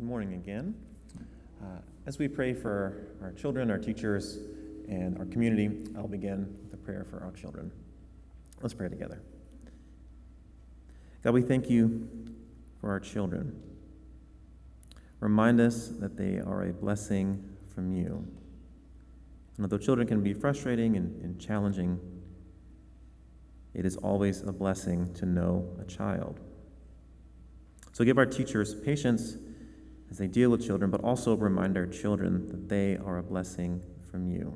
Good morning again. As we pray for our children, our teachers, and our community, I'll begin with a prayer for our children. Let's pray together. God, we thank you for our children. Remind us that they are a blessing from you. And although children can be frustrating and challenging, it is always a blessing to know a child. So give our teachers patience as they deal with children, but also remind our children that they are a blessing from you.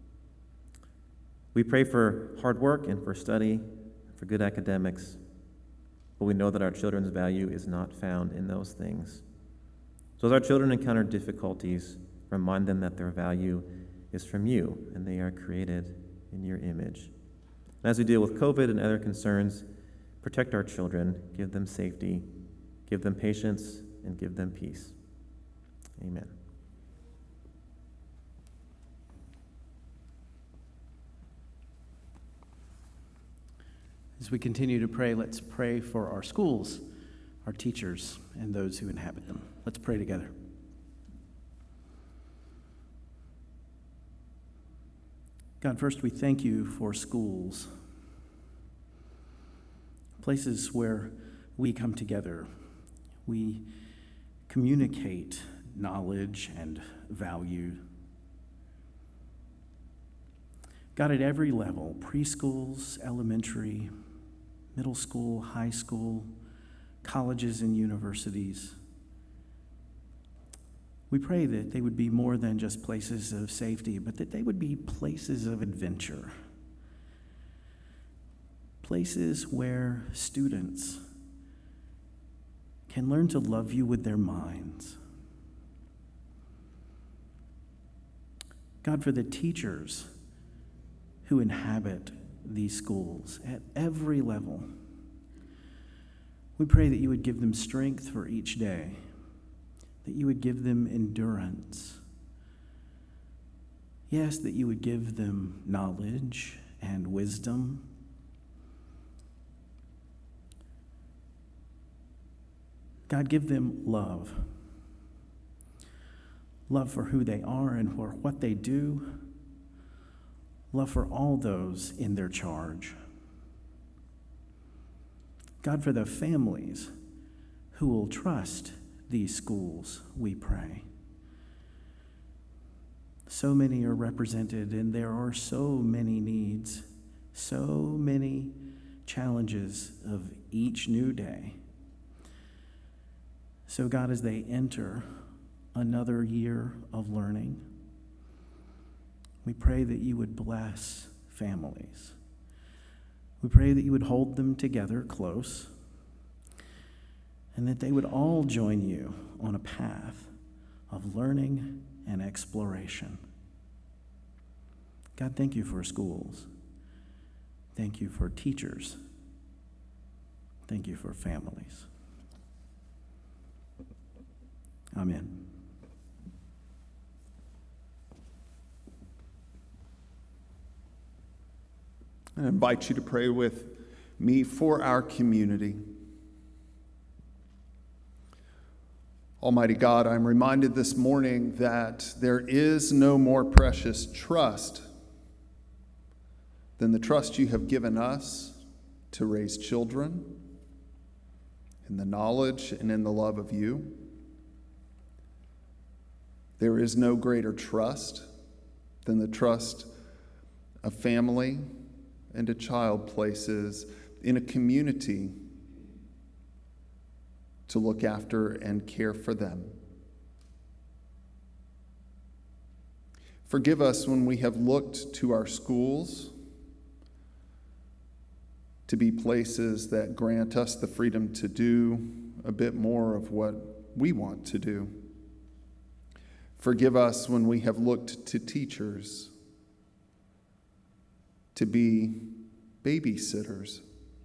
We pray for hard work and for study, for good academics, but we know that our children's value is not found in those things. So as our children encounter difficulties, remind them that their value is from you and they are created in your image. And as we deal with COVID and other concerns, protect our children, give them safety, give them patience, and give them peace. Amen. As we continue to pray, let's pray for our schools, our teachers, and those who inhabit them. Let's pray together. God, first we thank you for schools, places where we come together. We communicate knowledge and value. God, at every level, preschools, elementary, middle school, high school, colleges and universities, we pray that they would be more than just places of safety, but that they would be places of adventure. Places where students can learn to love you with their minds. God, for the teachers who inhabit these schools at every level, we pray that you would give them strength for each day, that you would give them endurance. Yes, that you would give them knowledge and wisdom. God, give them love. Love for who they are and for what they do. Love for all those in their charge. God, for the families who will trust these schools, we pray. So many are represented, and there are so many needs, so many challenges of each new day. So God, as they enter another year of learning, we pray that you would bless families. We pray that you would hold them together close and that they would all join you on a path of learning and exploration. God, thank you for schools. Thank you for teachers. Thank you for families. Amen. I invite you to pray with me for our community. Almighty God, I'm reminded this morning that there is no more precious trust than the trust you have given us to raise children in the knowledge and in the love of you. There is no greater trust than the trust a family and a child places in a community to look after and care for them. Forgive us when we have looked to our schools to be places that grant us the freedom to do a bit more of what we want to do. Forgive us when we have looked to teachers to be babysitters.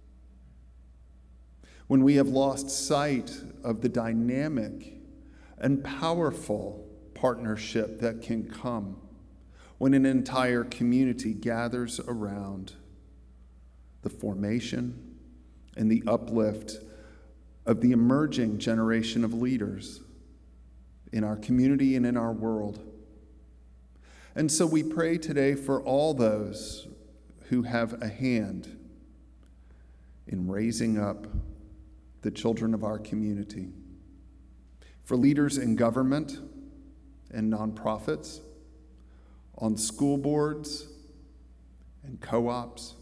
When we have lost sight of the dynamic and powerful partnership that can come when an entire community gathers around the formation and the uplift of the emerging generation of leaders in our community and in our world. And so we pray today for all those who have a hand in raising up the children of our community, for leaders in government and nonprofits, on school boards and co-ops,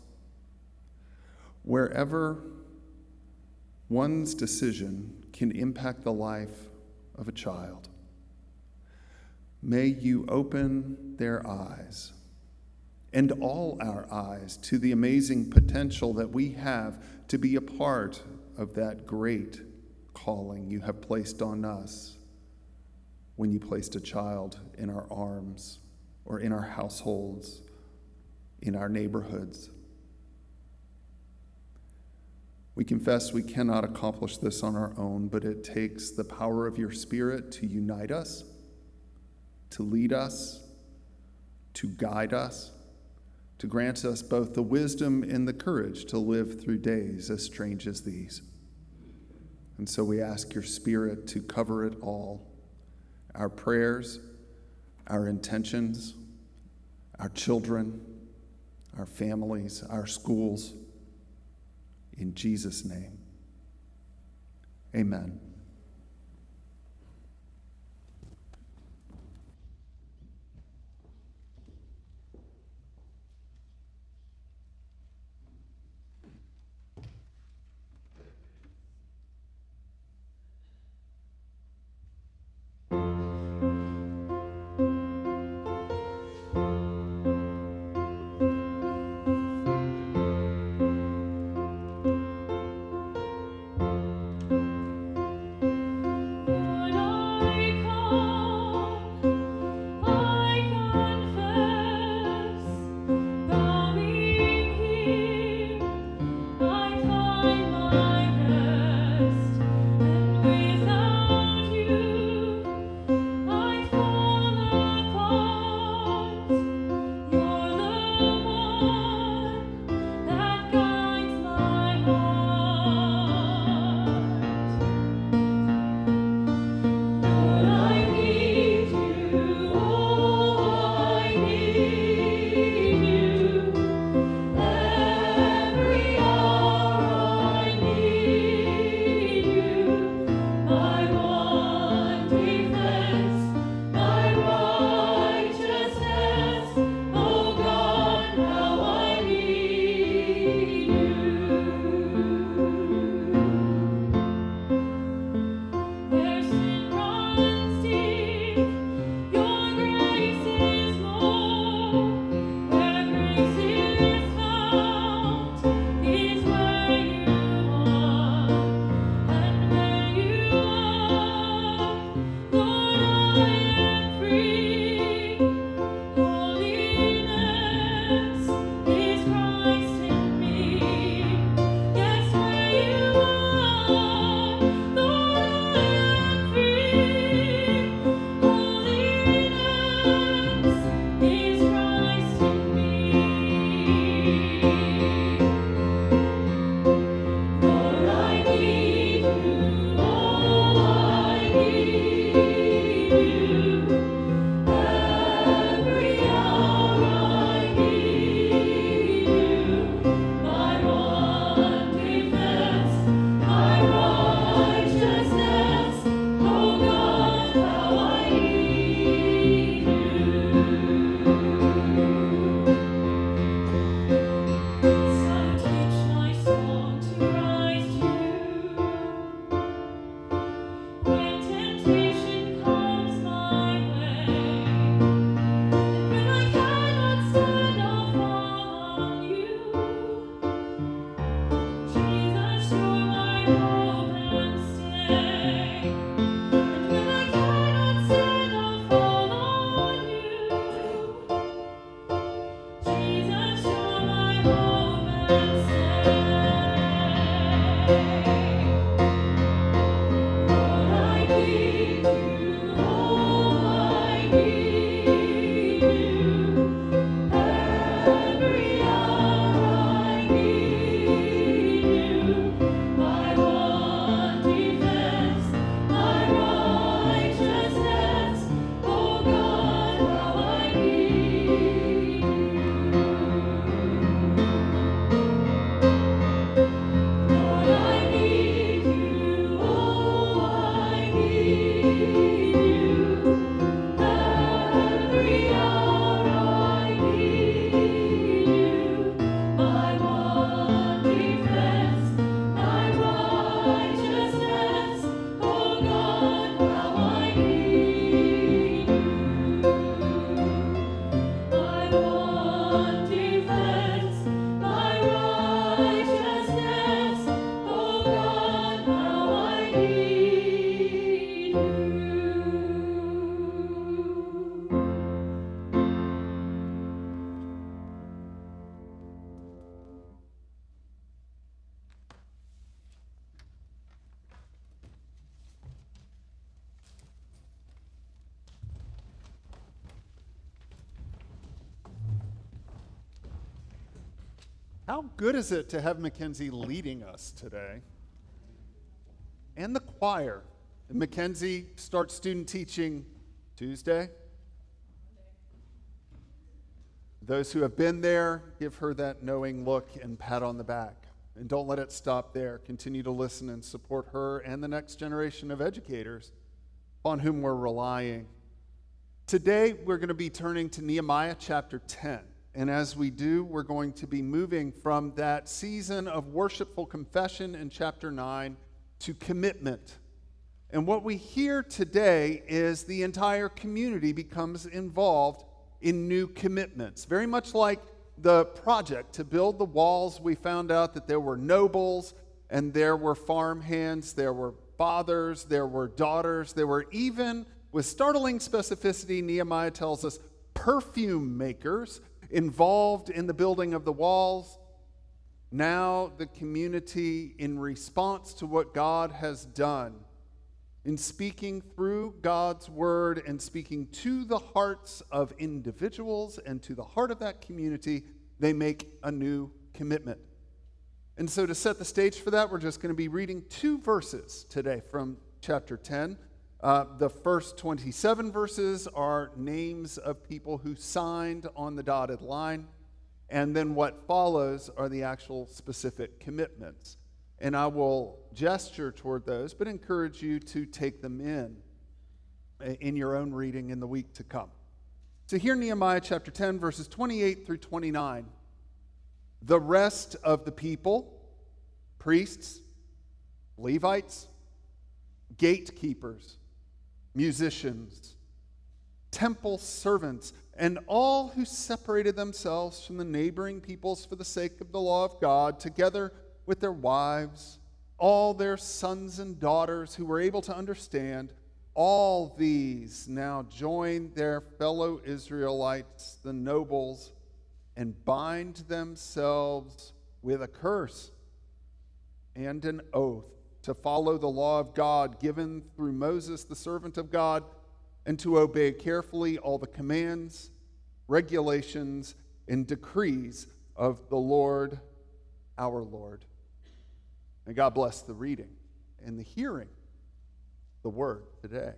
wherever one's decision can impact the life of a child. May you open their eyes and all our eyes to the amazing potential that we have to be a part of that great calling you have placed on us when you placed a child in our arms or in our households, in our neighborhoods. We confess we cannot accomplish this on our own, but it takes the power of your Spirit to unite us, to lead us, to guide us, to grant us both the wisdom and the courage to live through days as strange as these. And so we ask your Spirit to cover it all, our prayers, our intentions, our children, our families, our schools. In Jesus' name, amen. How good is it to have Mackenzie leading us today? And the choir. And Mackenzie starts student teaching Tuesday. Those who have been there, give her that knowing look and pat on the back. And don't let it stop there. Continue to listen and support her and the next generation of educators on whom we're relying. Today, we're going to be turning to Nehemiah chapter 10. And as we do, we're going to be moving from that season of worshipful confession in chapter 9 to commitment. And what we hear today is the entire community becomes involved in new commitments. Very much like the project to build the walls, we found out that there were nobles and there were farmhands, there were fathers, there were daughters, there were even, with startling specificity, Nehemiah tells us, perfume makers involved in the building of the walls. Now the community, in response to what God has done, in speaking through God's word and speaking to the hearts of individuals and to the heart of that community, they make a new commitment. And so to set the stage for that, we're just going to be reading 2 verses today from chapter 10. The first 27 verses are names of people who signed on the dotted line. And then what follows are the actual specific commitments. And I will gesture toward those, but encourage you to take them in your own reading in the week to come. So here, Nehemiah chapter 10, verses 28 through 29. The rest of the people, priests, Levites, gatekeepers, musicians, temple servants, and all who separated themselves from the neighboring peoples for the sake of the law of God, together with their wives, all their sons and daughters who were able to understand, all these now join their fellow Israelites, the nobles, and bind themselves with a curse and an oath to follow the law of God given through Moses, the servant of God, and to obey carefully all the commands, regulations, and decrees of the Lord, our Lord. And God bless the reading and the hearing the word today.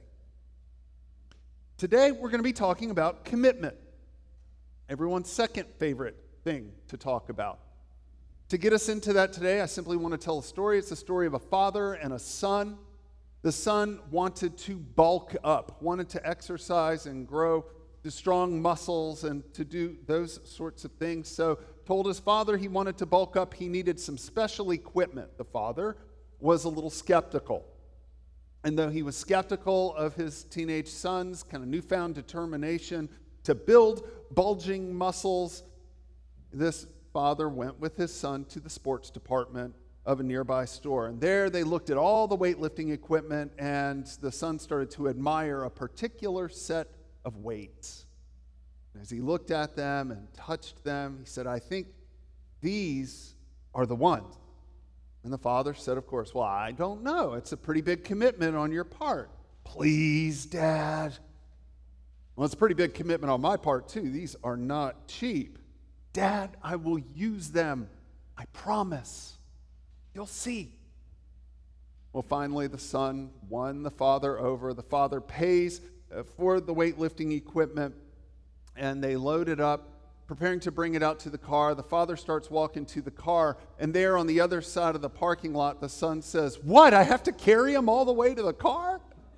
Today, we're going to be talking about commitment. Everyone's second favorite thing to talk about. To get us into that today, I simply want to tell a story. It's a story of a father and a son. The son wanted to bulk up, wanted to exercise and grow to strong muscles and to do those sorts of things. So told his father he wanted to bulk up. He needed some special equipment. The father was a little skeptical. And though he was skeptical of his teenage son's kind of newfound determination to build bulging muscles, this father went with his son to the sports department of a nearby store. And there they looked at all the weightlifting equipment, and the son started to admire a particular set of weights. As he looked at them and touched them, he said, "I think these are the ones." And the father said, of course, "Well, I don't know. It's a pretty big commitment on your part." "Please, Dad." "Well, it's a pretty big commitment on my part, too. These are not cheap." "Dad, I will use them. I promise. You'll see." Well, finally, the son won the father over. The father pays for the weightlifting equipment, and they load it up, preparing to bring it out to the car. The father starts walking to the car, and there on the other side of the parking lot, the son says, "What, I have to carry him all the way to the car?"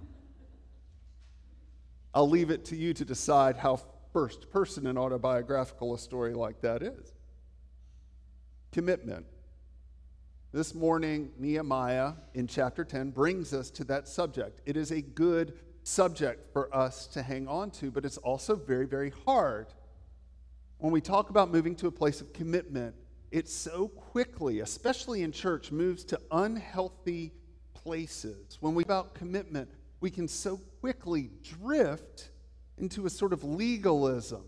I'll leave it to you to decide how first person and autobiographical a story like that is. Commitment. This morning, Nehemiah in chapter 10 brings us to that subject. It is a good subject for us to hang on to, but it's also very, very hard. when we talk about moving to a place of commitment, it so quickly, especially in church, moves to unhealthy places. When we about commitment, we can so quickly drift into a sort of legalism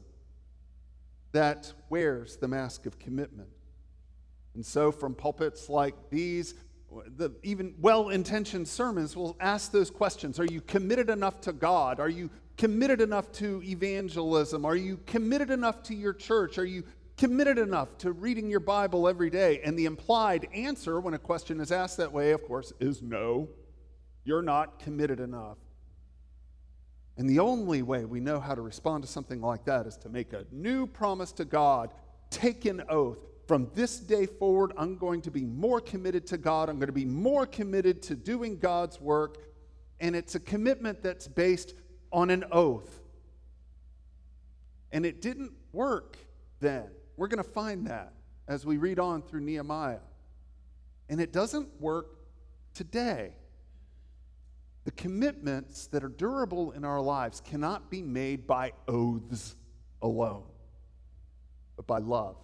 that wears the mask of commitment. And so from pulpits like these, even well-intentioned sermons will ask those questions. Are you committed enough to God? Are you committed enough to evangelism? Are you committed enough to your church? Are you committed enough to reading your Bible every day? And the implied answer when a question is asked that way, of course, is no. You're not committed enough. And the only way we know how to respond to something like that is to make a new promise to God, take an oath. From this day forward, I'm going to be more committed to God. I'm going to be more committed to doing God's work. And it's a commitment that's based on an oath. And it didn't work then. We're going to find that as we read on through Nehemiah. And it doesn't work today. The commitments that are durable in our lives cannot be made by oaths alone, but by love.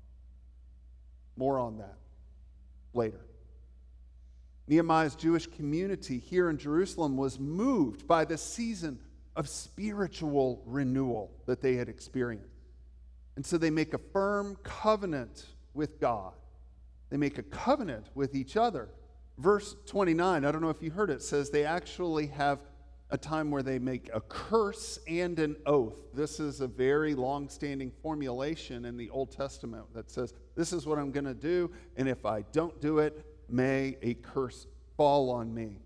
More on that later. Nehemiah's Jewish community here in Jerusalem was moved by the season of spiritual renewal that they had experienced. And so they make a firm covenant with God. They make a covenant with each other. Verse 29, I don't know if you heard it, says they actually have a time where they make a curse and an oath. This is a very long-standing formulation in the Old Testament that says, this is what I'm going to do, and if I don't do it, may a curse fall on me.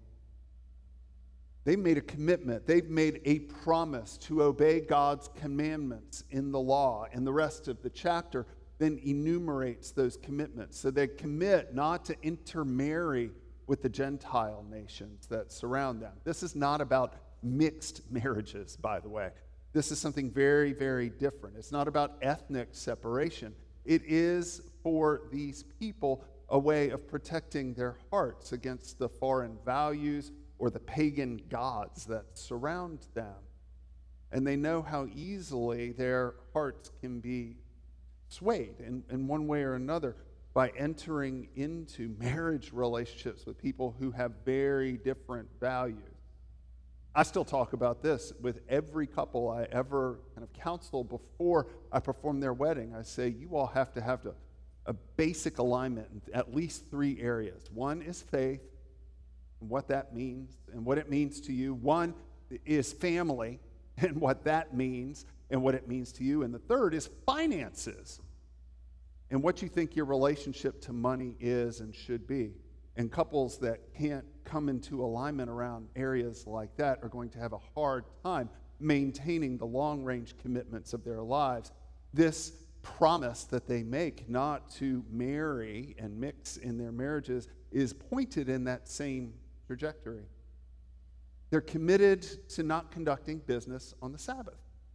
They've made a commitment. They've made a promise to obey God's commandments in the law. And the rest of the chapter then enumerates those commitments. So they commit not to intermarry with the Gentile nations that surround them. This is not about mixed marriages, by the way. This is something very, very different. It's not about ethnic separation. It is for these people a way of protecting their hearts against the foreign values or the pagan gods that surround them. And they know how easily their hearts can be swayed in one way or another by entering into marriage relationships with people who have very different values. I still talk about this with every couple I ever kind of counsel before I perform their wedding. I say, you all have to have a basic alignment in at least 3 areas. One is faith, and what that means, and what it means to you. One is family, and what that means, and what it means to you. And the third is finances, and what you think your relationship to money is and should be. And couples that can't come into alignment around areas like that are going to have a hard time maintaining the long-range commitments of their lives. This promise that they make not to marry and mix in their marriages is pointed in that same trajectory. They're committed to not conducting business on the Sabbath.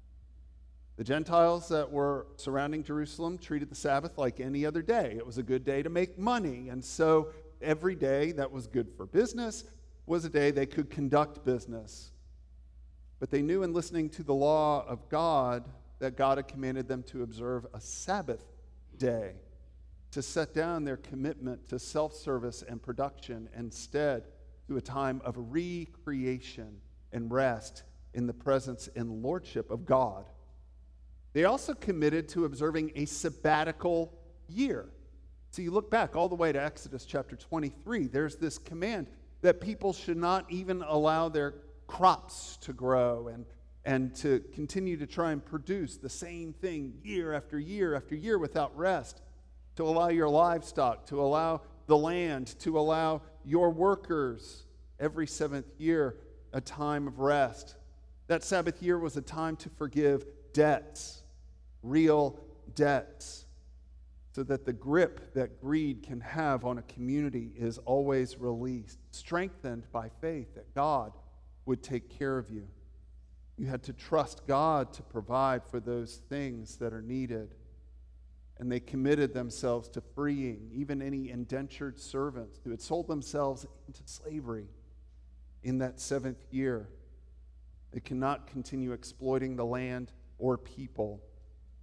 The Gentiles that were surrounding Jerusalem treated the Sabbath like any other day. It was a good day to make money, and so every day that was good for business was a day they could conduct business. But they knew in listening to the law of God that God had commanded them to observe a Sabbath day, to set down their commitment to self-service and production instead to a time of recreation and rest in the presence and lordship of God. They also committed to observing a sabbatical year. So you look back all the way to Exodus chapter 23, there's this command that people should not even allow their crops to grow and to continue to try and produce the same thing year after year after year without rest, to allow your livestock, to allow the land, to allow your workers every 7th year a time of rest. That Sabbath year was a time to forgive debts, real debts, so that the grip that greed can have on a community is always released, strengthened by faith that God would take care of you. You had to trust God to provide for those things that are needed. And they committed themselves to freeing even any indentured servants who had sold themselves into slavery in that 7th year. They cannot continue exploiting the land or people.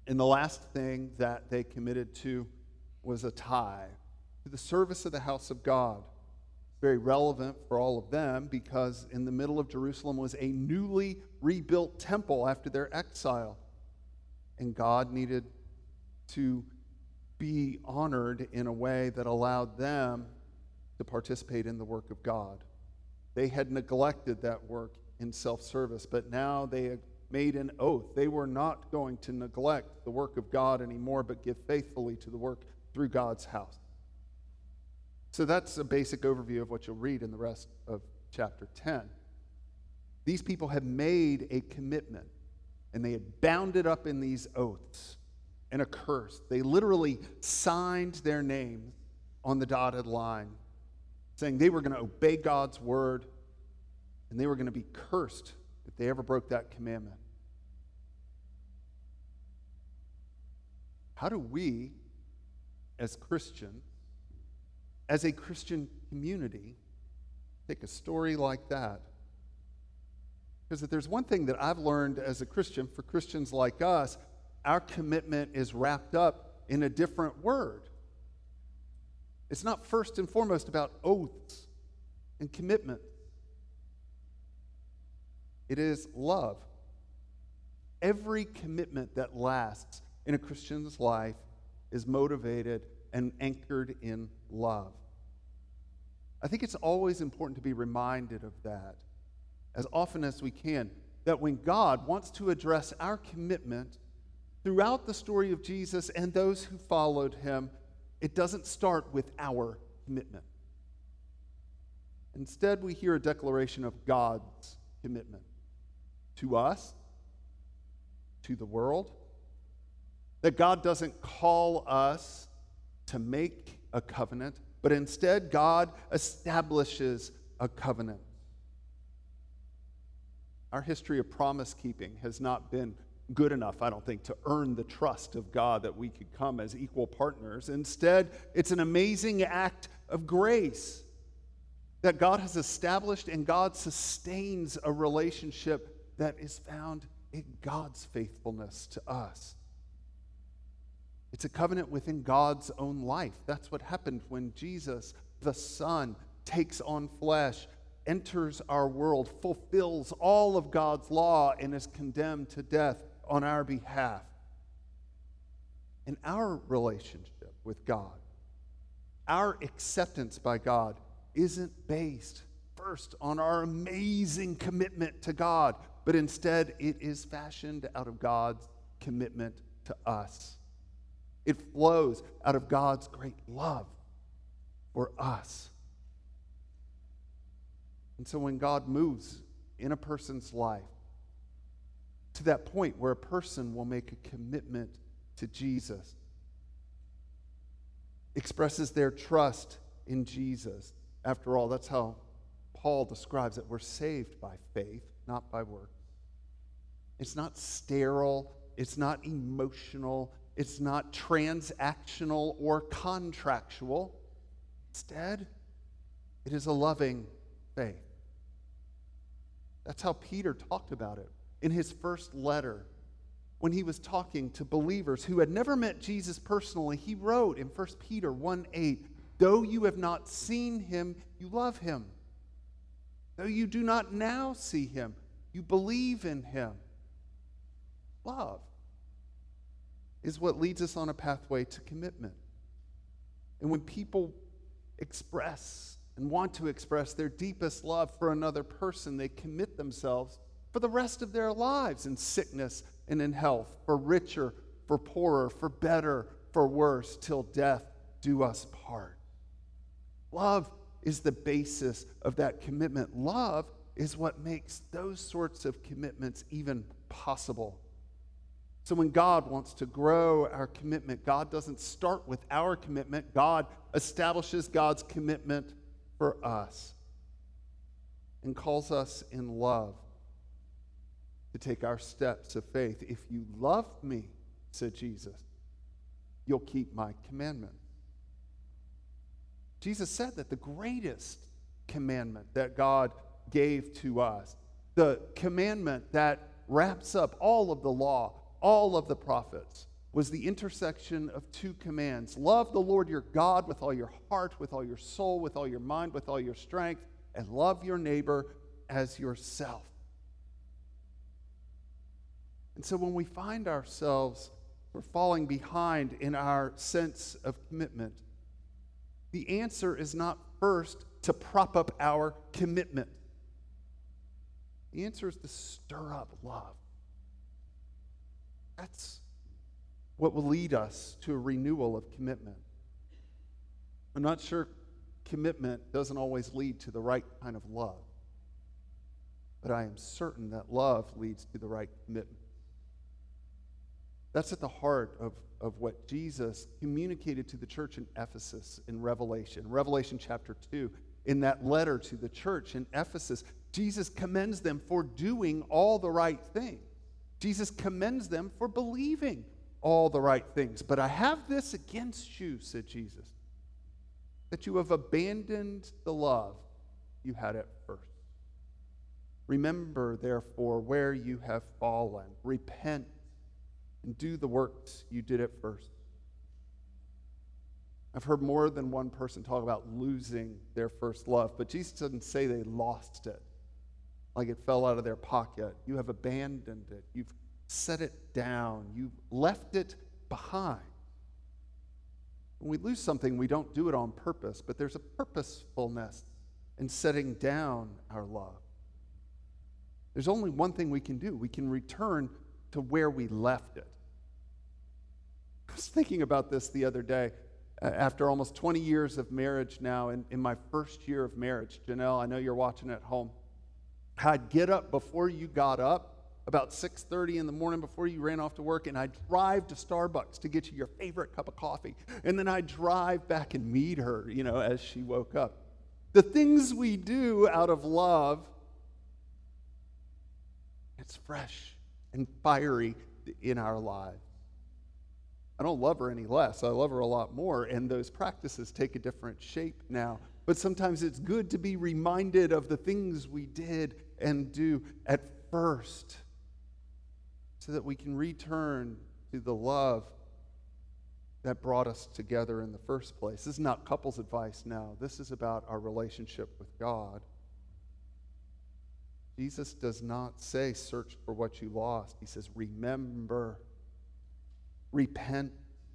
And the last thing that they committed to was a tie to the service of the house of God. Very relevant for all of them because in the middle of Jerusalem was a newly rebuilt temple after their exile. And God needed to be honored in a way that allowed them to participate in the work of God. They had neglected that work in self-service, but now they had made an oath. They were not going to neglect the work of God anymore, but give faithfully to the work through God's house. So that's a basic overview of what you'll read in the rest of chapter 10. These people had made a commitment, and they had bound it up in these oaths and a curse. They literally signed their names on the dotted line, saying they were going to obey God's word, and they were going to be cursed if they ever broke that commandment. How do we, as Christians, as a Christian community, take a story like that? Because if there's one thing that I've learned as a Christian, for Christians like us, our commitment is wrapped up in a different word. It's not first and foremost about oaths and commitment. It is love. Every commitment that lasts in a Christian's life is motivated and anchored in love. I think it's always important to be reminded of that as often as we can, that when God wants to address our commitment throughout the story of Jesus and those who followed him, it doesn't start with our commitment. Instead, we hear a declaration of God's commitment to us, to the world, that God doesn't call us to make a covenant, but instead God establishes a covenant. Our history of promise keeping has not been good enough, I don't think, to earn the trust of God that we could come as equal partners. Instead, it's an amazing act of grace that God has established, and God sustains a relationship that is found in God's faithfulness to us. It's a covenant within God's own life. That's what happened when Jesus, the Son, takes on flesh, enters our world, fulfills all of God's law, and is condemned to death on our behalf. And our relationship with God, our acceptance by God, isn't based first on our amazing commitment to God, but instead it is fashioned out of God's commitment to us. It flows out of God's great love for us. And so when God moves in a person's life to that point where a person will make a commitment to Jesus, expresses their trust in Jesus. After all, that's how Paul describes it. We're saved by faith, not by works. It's not sterile. It's not emotional. It's not transactional or contractual. Instead, it is a loving faith. That's how Peter talked about it in his first letter. When he was talking to believers who had never met Jesus personally, he wrote in 1 Peter 1:8, "Though you have not seen him, you love him. Though you do not now see him, you believe in him." Love is what leads us on a pathway to commitment. And when people express and want to express their deepest love for another person, they commit themselves for the rest of their lives in sickness and in health, for richer, for poorer, for better, for worse, till death do us part. Love is the basis of that commitment. Love is what makes those sorts of commitments even possible. So when God wants to grow our commitment, God doesn't start with our commitment. God establishes God's commitment for us and calls us in love to take our steps of faith. "If you love me," said Jesus, "you'll keep my commandment." Jesus said that the greatest commandment that God gave to us, the commandment that wraps up all of the law, all of the prophets, was the intersection of two commands. Love the Lord your God with all your heart, with all your soul, with all your mind, with all your strength, and love your neighbor as yourself. And so when we find ourselves, we're falling behind in our sense of commitment, the answer is not first to prop up our commitment. The answer is to stir up love. That's what will lead us to a renewal of commitment. I'm not sure commitment doesn't always lead to the right kind of love, but I am certain that love leads to the right commitment. That's at the heart of what Jesus communicated to the church in Ephesus in Revelation chapter 2. In that letter to the church in Ephesus, Jesus commends them for doing all the right things. Jesus commends them for believing all the right things. But I have this against you, said Jesus, that you have abandoned the love you had at first. Remember, therefore, where you have fallen. Repent and do the works you did at first. I've heard more than one person talk about losing their first love, but Jesus doesn't say they lost it, like it fell out of their pocket. You have abandoned it. You've set it down. You've left it behind. When we lose something, we don't do it on purpose, but there's a purposefulness in setting down our love. There's only one thing we can do. We can return to where we left it. I was thinking about this the other day. After almost 20 years of marriage now, in my first year of marriage, Janelle, I know you're watching at home. I'd get up before you got up, about 6:30 in the morning before you ran off to work, and I'd drive to Starbucks to get you your favorite cup of coffee. And then I'd drive back and meet her, as she woke up. The things we do out of love, it's fresh and fiery in our lives. I don't love her any less. I love her a lot more, and those practices take a different shape now. But sometimes it's good to be reminded of the things we did and do at first so that we can return to the love that brought us together in the first place. This is not couples advice now. This is about our relationship with God. Jesus does not say, search for what you lost. He says, remember, repent,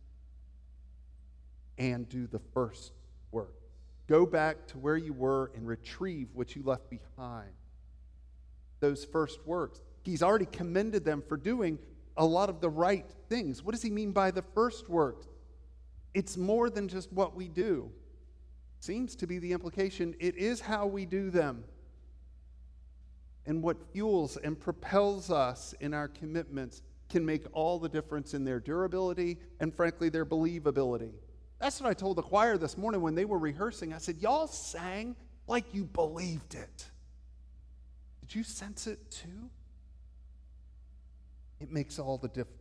and do the first work. Go back to where you were and retrieve what you left behind. Those first works. He's already commended them for doing a lot of the right things. What does he mean by the first works? It's more than just what we do. Seems to be the implication. It is how we do them. And what fuels and propels us in our commitments can make all the difference in their durability and, frankly, their believability. That's what I told the choir this morning when they were rehearsing. I said, y'all sang like you believed it. Did you sense it too? It makes all the difference.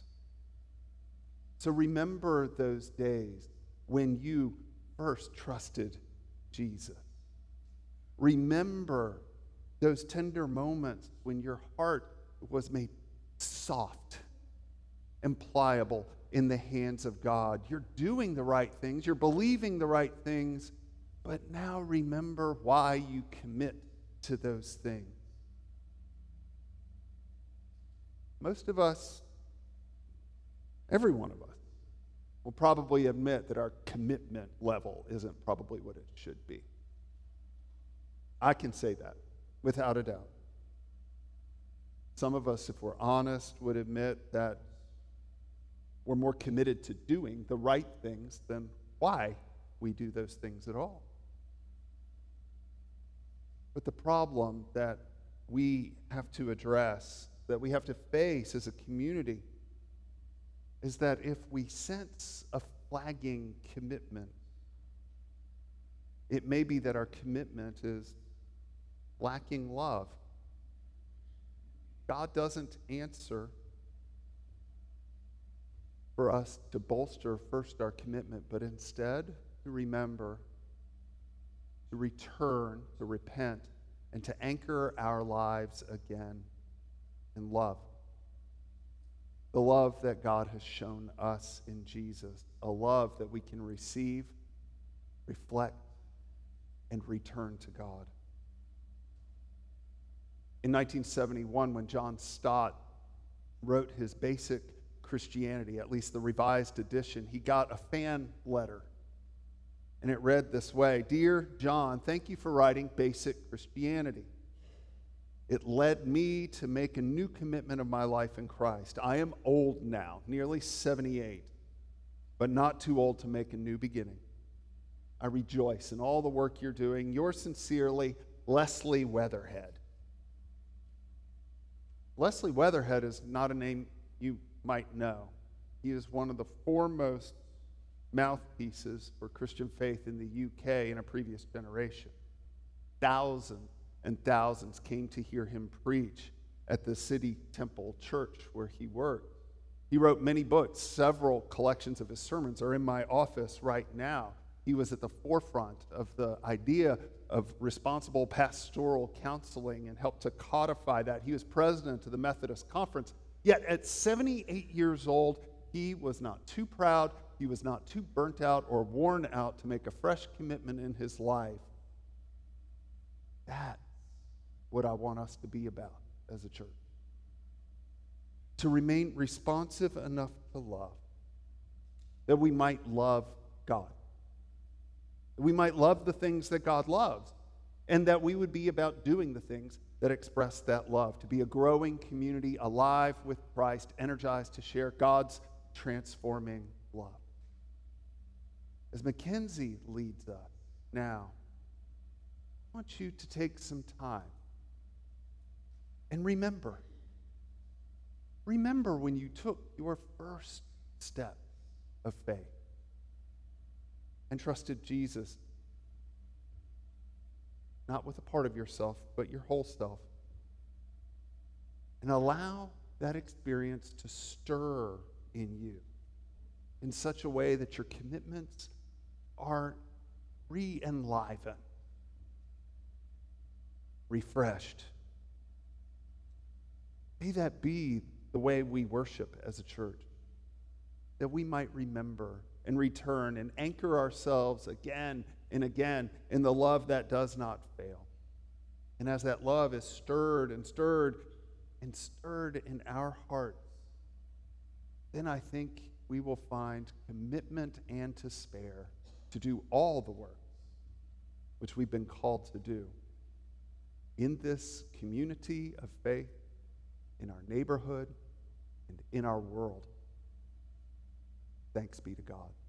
So remember those days when you first trusted Jesus. Remember those tender moments when your heart was made soft and pliable in the hands of God. You're doing the right things. You're believing the right things. But now remember why you commit to those things. Most of us, every one of us, will probably admit that our commitment level isn't probably what it should be. I can say that without a doubt. Some of us, if we're honest, would admit that we're more committed to doing the right things than why we do those things at all. But the problem that we have to address, that we have to face as a community, is that if we sense a flagging commitment, it may be that our commitment is lacking love. God doesn't answer for us to bolster first our commitment, but instead to remember, to return, to repent, and to anchor our lives again in love. the love that God has shown us in Jesus, a love that we can receive, reflect, and return to God. In 1971, when John Stott wrote his Basic Christianity, at least the revised edition, he got a fan letter. And it read this way: "Dear John, thank you for writing Basic Christianity. It led me to make a new commitment of my life in Christ. I am old now, nearly 78, but not too old to make a new beginning. I rejoice in all the work you're doing. Yours sincerely, Leslie Weatherhead." Leslie Weatherhead is not a name you might know. He is one of the foremost mouthpieces for Christian faith in the UK in a previous generation. Thousands and thousands came to hear him preach at the City Temple Church where he worked. He wrote many books. Several collections of his sermons are in my office right now. He was at the forefront of the idea of responsible pastoral counseling and helped to codify that. He was president of the Methodist Conference. Yet at 78 years old, he was not too proud, he was not too burnt out or worn out to make a fresh commitment in his life. That's what I want us to be about as a church. To remain responsive enough to love, that we might love God. We might love the things that God loves, and that we would be about doing the things that express that love, to be a growing community alive with Christ, energized to share God's transforming love. As Mackenzie leads us now, I want you to take some time and remember when you took your first step of faith and trusted Jesus, not with a part of yourself, but your whole self. And allow that experience to stir in you in such a way that your commitments are re-enlivened, refreshed. May that be the way we worship as a church, that we might remember and return and anchor ourselves again and again in the love that does not fail. And as that love is stirred and stirred and stirred in our hearts, then I think we will find commitment and to spare to do all the work which we've been called to do in this community of faith, in our neighborhood, and in our world. Thanks be to God.